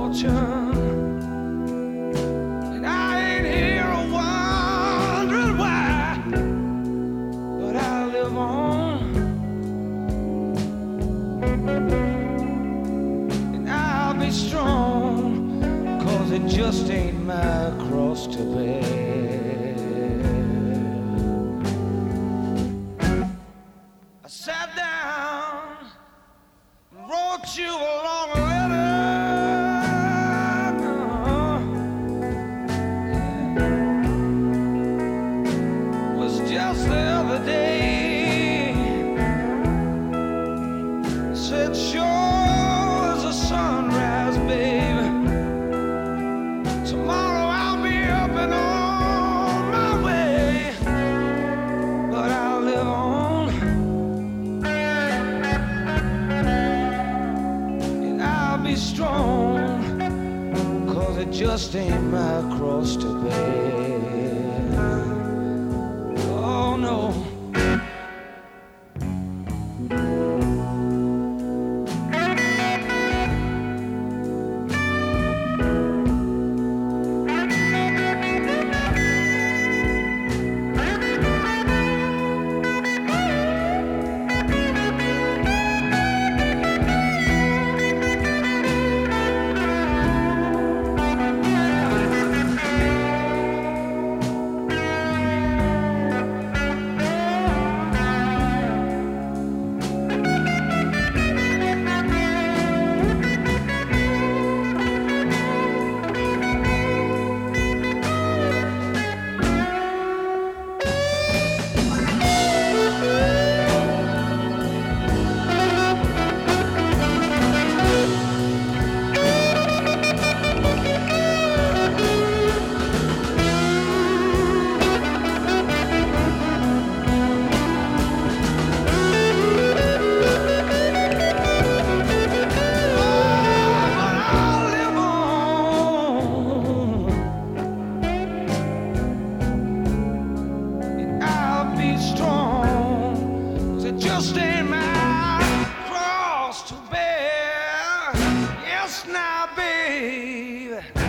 fortune, and I ain't here wondering why, but I live on, and I'll be strong, 'cause it just ain't my cross to bear. I sat down, wrote you a long letter. It was just the other day. Said sure as a sunrise, babe. Tomorrow I'll be up and on my way, but I'll live on. Be strong, 'cause it just ain't my cross to bear. Oh no. Just ain't my cross to bear. Yes, now, babe.